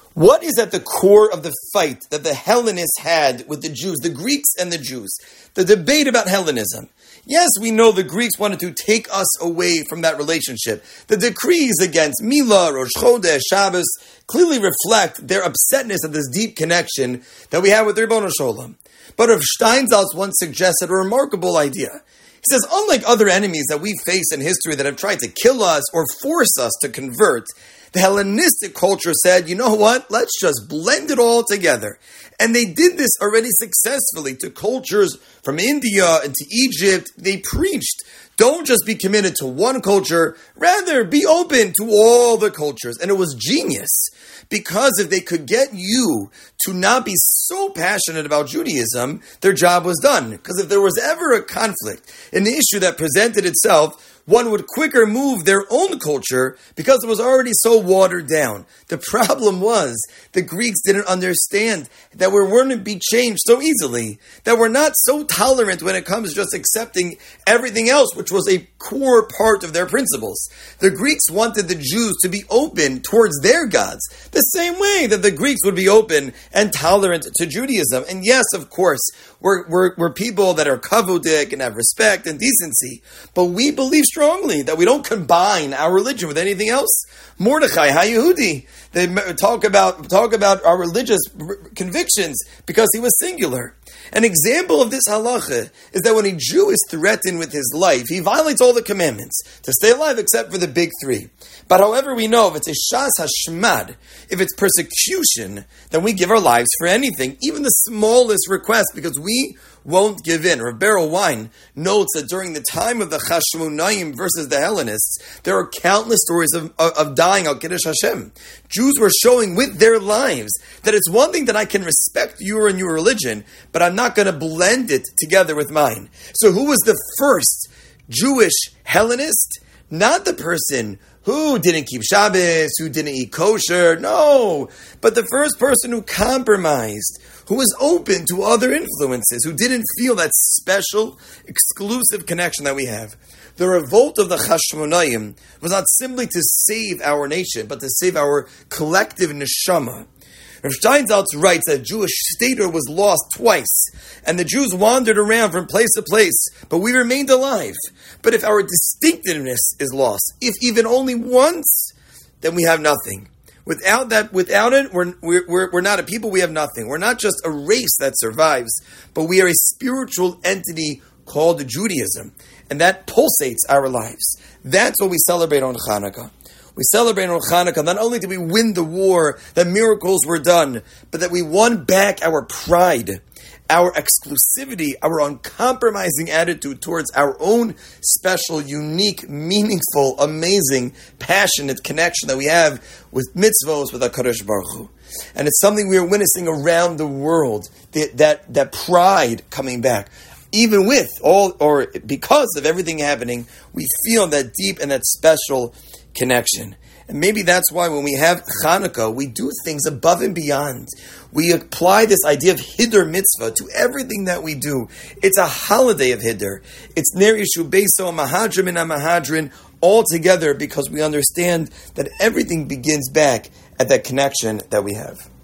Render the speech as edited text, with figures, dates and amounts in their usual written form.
What is at the core of the fight that the Hellenists had with the Jews, the Greeks and the Jews? The debate about Hellenism. Yes, we know the Greeks wanted to take us away from that relationship. The decrees against Mila, Rosh Chodesh, Shabbos clearly reflect their upsetness at this deep connection that we have with Ribbono Shel Olam. But Rav Steinsaltz once suggested a remarkable idea. He says, unlike other enemies that we face in history that have tried to kill us or force us to convert, the Hellenistic culture said, you know what, let's just blend it all together. And they did this already successfully to cultures from India and to Egypt. They preached, don't just be committed to one culture, rather be open to all the cultures. And it was genius, because if they could get you to not be so passionate about Judaism, their job was done. Because if there was ever a conflict, an issue that presented itself, one would quicker move their own culture because it was already so watered down. The problem was the Greeks didn't understand that we wouldn't be changed so easily, that we're not so tolerant when it comes to just accepting everything else, which was a core part of their principles. The Greeks wanted the Jews to be open towards their gods, the same way that the Greeks would be open and tolerant to Judaism. And yes, of course, we're people that are kavodik and have respect and decency, but we believe strongly that we don't combine our religion with anything else. Mordechai HaYehudi, they talk about our religious convictions because he was singular. An example of this halacha is that when a Jew is threatened with his life, he violates all the commandments to stay alive except for the big three. But however we know, if it's a shas hashmad, if it's persecution, then we give our lives for anything, even the smallest request, because we won't give in. Rav Beryl Wein notes that during the time of the Chashmonaim versus the Hellenists, there are countless stories of dying al Kiddush Hashem. Jews were showing with their lives that it's one thing that I can respect you and your religion, but I'm not going to blend it together with mine. So who was the first Jewish Hellenist? Not the person who didn't keep Shabbos, who didn't eat kosher, no. But the first person who compromised, who was open to other influences, who didn't feel that special, exclusive connection that we have. The revolt of the Chashmonaim was not simply to save our nation, but to save our collective neshama. Rav Steinsaltz writes that Jewish statehood was lost twice, and the Jews wandered around from place to place, but we remained alive. But if our distinctiveness is lost, if even only once, then we have nothing. Without it, we're not a people, we have nothing. We're not just a race that survives, but we are a spiritual entity called Judaism, and that pulsates our lives. That's what we celebrate on Hanukkah. We celebrate on Hanukkah, not only did we win the war, that miracles were done, but that we won back our pride, our exclusivity, our uncompromising attitude towards our own special, unique, meaningful, amazing, passionate connection that we have with mitzvos, with HaKadosh Baruch Hu. And it's something we are witnessing around the world, that pride coming back. Even with all, or because of everything happening, we feel that deep and that special connection. And maybe that's why when we have Hanukkah, we do things above and beyond. We apply this idea of Hiddur Mitzvah to everything that we do. It's a holiday of Hiddur. It's Ner Yishu Beiso, Mahadrim and Mahadrin, all together because we understand that everything begins back at that connection that we have.